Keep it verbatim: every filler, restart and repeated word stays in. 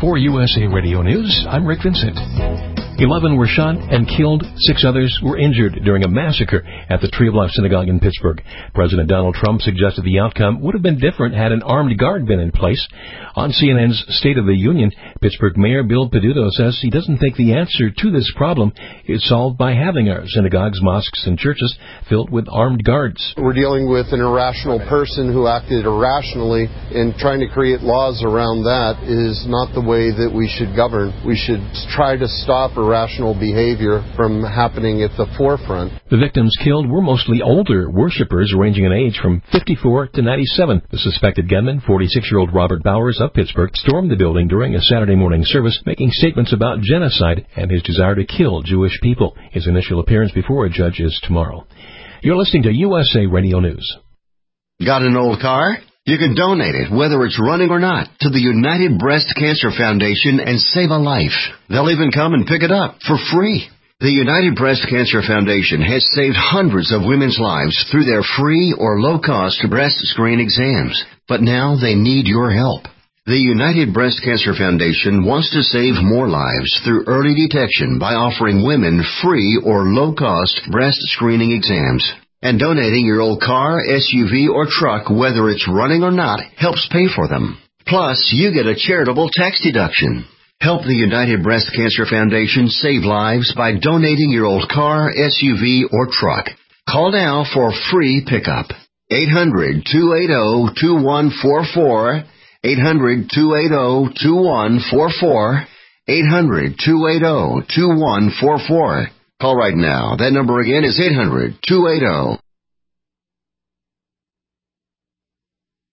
For U S A Radio News, I'm Rick Vincent. Eleven were shot and killed. Six others were injured during a massacre at the Tree of Life Synagogue in Pittsburgh. President Donald Trump suggested the outcome would have been different had an armed guard been in place. On C N N's State of the Union, Pittsburgh Mayor Bill Peduto says he doesn't think the answer to this problem is solved by having our synagogues, mosques, and churches filled with armed guards. We're dealing with an irrational person who acted irrationally, and trying to create laws around that is not the way that we should govern. We should try to stop irrational behavior from happening at the forefront. The victims killed were mostly older worshipers ranging in age from fifty-four to ninety-seven. The suspected gunman, forty-six-year-old Robert Bowers of Pittsburgh, stormed the building during a Saturday morning service, making statements about genocide and his desire to kill Jewish people. His initial appearance before a judge is tomorrow. You're listening to U S A Radio News. Got an old car? You can donate it, whether it's running or not, to the United Breast Cancer Foundation and save a life. They'll even come and pick it up for free. The United Breast Cancer Foundation has saved hundreds of women's lives through their free or low-cost breast screen exams. But now they need your help. The United Breast Cancer Foundation wants to save more lives through early detection by offering women free or low-cost breast screening exams. And donating your old car, S U V, or truck, whether it's running or not, helps pay for them. Plus, you get a charitable tax deduction. Help the United Breast Cancer Foundation save lives by donating your old car, S U V, or truck. Call now for free pickup. eight hundred, two eight zero, two one four four. eight hundred, two eight zero, two one four four. eight hundred, two eight zero, two one four four. Call right now. That number again is eight hundred, two eight zero,